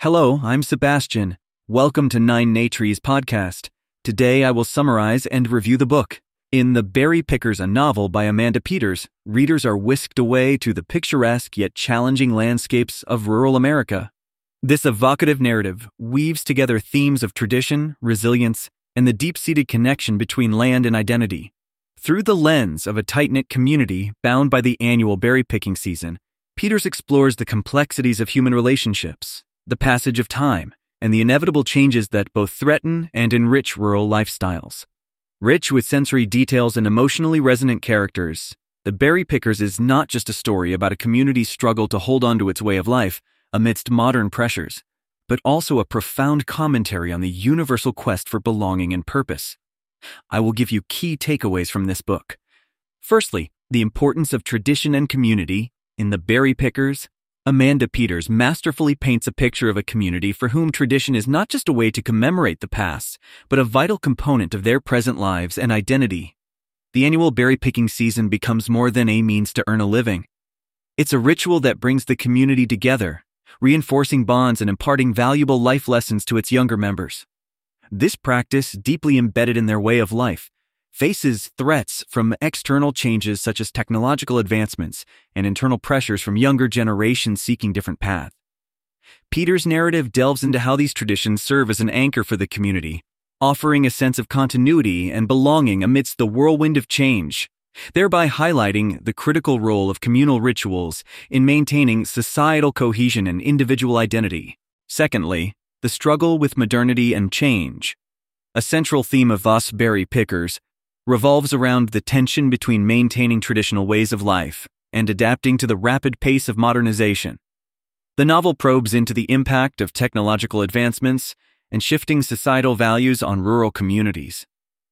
Hello, I'm Sebastian. Welcome to Nine Natries podcast. Today I will summarize and review the book. In The Berry Pickers, a novel by Amanda Peters, readers are whisked away to the picturesque yet challenging landscapes of rural America. This evocative narrative weaves together themes of tradition, resilience, and the deep-seated connection between land and identity. Through the lens of a tight-knit community bound by the annual berry picking season, Peters explores the complexities of human relationships, the passage of time, and the inevitable changes that both threaten and enrich rural lifestyles. Rich with sensory details and emotionally resonant characters, The Berry Pickers is not just a story about a community's struggle to hold on to its way of life amidst modern pressures, but also a profound commentary on the universal quest for belonging and purpose. I will give you key takeaways from this book. Firstly, the importance of tradition and community. In The Berry Pickers, Amanda Peters masterfully paints a picture of a community for whom tradition is not just a way to commemorate the past, but a vital component of their present lives and identity. The annual berry picking season becomes more than a means to earn a living. It's a ritual that brings the community together, reinforcing bonds and imparting valuable life lessons to its younger members. This practice, deeply embedded in their way of life, faces threats from external changes such as technological advancements and internal pressures from younger generations seeking different paths. Peters' narrative delves into how these traditions serve as an anchor for the community, offering a sense of continuity and belonging amidst the whirlwind of change, thereby highlighting the critical role of communal rituals in maintaining societal cohesion and individual identity. Secondly, the struggle with modernity and change. A central theme of The Berry Pickers revolves around the tension between maintaining traditional ways of life and adapting to the rapid pace of modernization. The novel probes into the impact of technological advancements and shifting societal values on rural communities.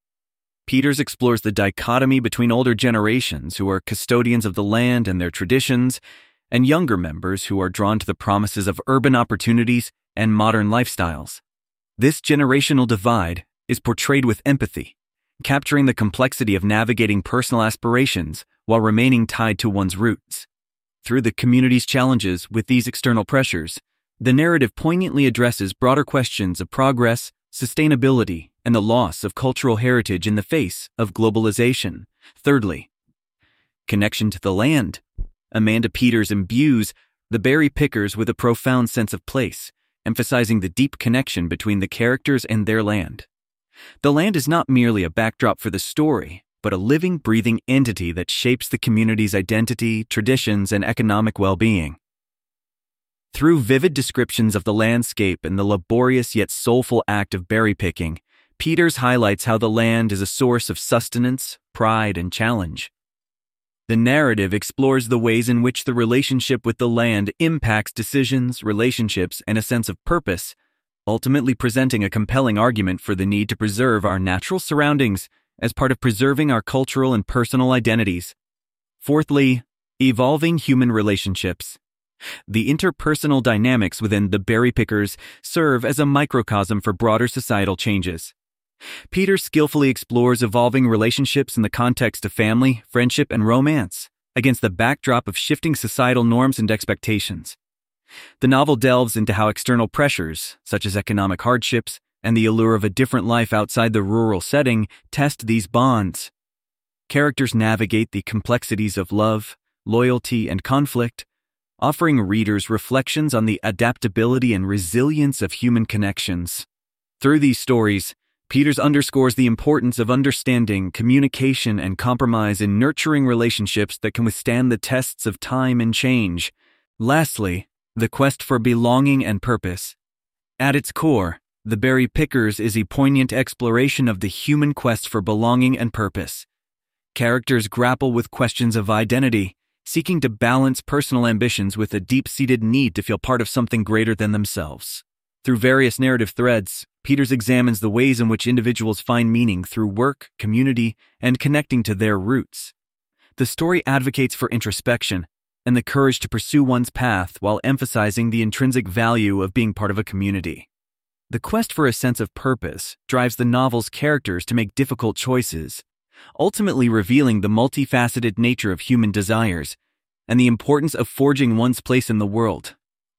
Peters explores the dichotomy between older generations who are custodians of the land and their traditions, and younger members who are drawn to the promises of urban opportunities and modern lifestyles. This generational divide is portrayed with empathy, capturing the complexity of navigating personal aspirations while remaining tied to one's roots. Through the community's challenges with these external pressures, the narrative poignantly addresses broader questions of progress, sustainability, and the loss of cultural heritage in the face of globalization. Thirdly, connection to the land. Amanda Peters imbues The Berry Pickers with a profound sense of place, emphasizing the deep connection between the characters and their land. The land is not merely a backdrop for the story, but a living, breathing entity that shapes the community's identity, traditions, and economic well-being. Through vivid descriptions of the landscape and the laborious yet soulful act of berry picking, Peters highlights how the land is a source of sustenance, pride, and challenge. The narrative explores the ways in which the relationship with the land impacts decisions, relationships, and a sense of purpose, ultimately presenting a compelling argument for the need to preserve our natural surroundings as part of preserving our cultural and personal identities. Fourthly, evolving human relationships. The interpersonal dynamics within The Berry Pickers serve as a microcosm for broader societal changes. Peters skillfully explores evolving relationships in the context of family, friendship, and romance, against the backdrop of shifting societal norms and expectations. The novel delves into how external pressures, such as economic hardships and the allure of a different life outside the rural setting, test these bonds. Characters navigate the complexities of love, loyalty, and conflict, offering readers reflections on the adaptability and resilience of human connections. Through these stories, Peters underscores the importance of understanding, communication, and compromise in nurturing relationships that can withstand the tests of time and change. Lastly, the quest for belonging and purpose. At its core, The Berry Pickers is a poignant exploration of the human quest for belonging and purpose. Characters grapple with questions of identity, seeking to balance personal ambitions with a deep-seated need to feel part of something greater than themselves. Through various narrative threads, Peters examines the ways in which individuals find meaning through work, community, and connecting to their roots. The story advocates for introspection and the courage to pursue one's path while emphasizing the intrinsic value of being part of a community. The quest for a sense of purpose drives the novel's characters to make difficult choices, ultimately revealing the multifaceted nature of human desires and the importance of forging one's place in the world.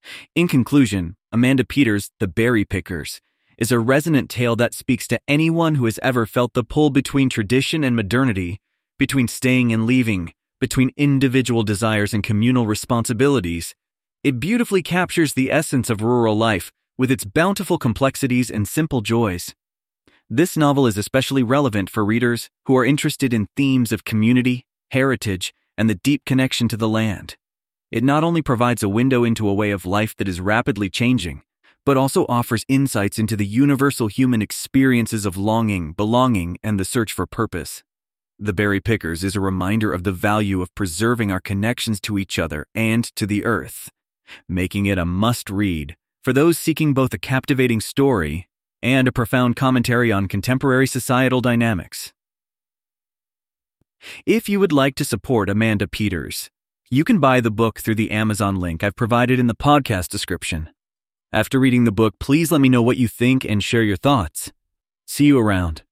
In conclusion, Amanda Peters' The Berry Pickers is a resonant tale that speaks to anyone who has ever felt the pull between tradition and modernity, between staying and leaving, between individual desires and communal responsibilities. It beautifully captures the essence of rural life with its bountiful complexities and simple joys. This novel is especially relevant for readers who are interested in themes of community, heritage, and the deep connection to the land. It not only provides a window into a way of life that is rapidly changing, but also offers insights into the universal human experiences of longing, belonging, and the search for purpose. The Berry Pickers is a reminder of the value of preserving our connections to each other and to the earth, making it a must-read for those seeking both a captivating story and a profound commentary on contemporary societal dynamics. If you would like to support Amanda Peters, you can buy the book through the Amazon link I've provided in the podcast description. After reading the book, please let me know what you think and share your thoughts. See you around.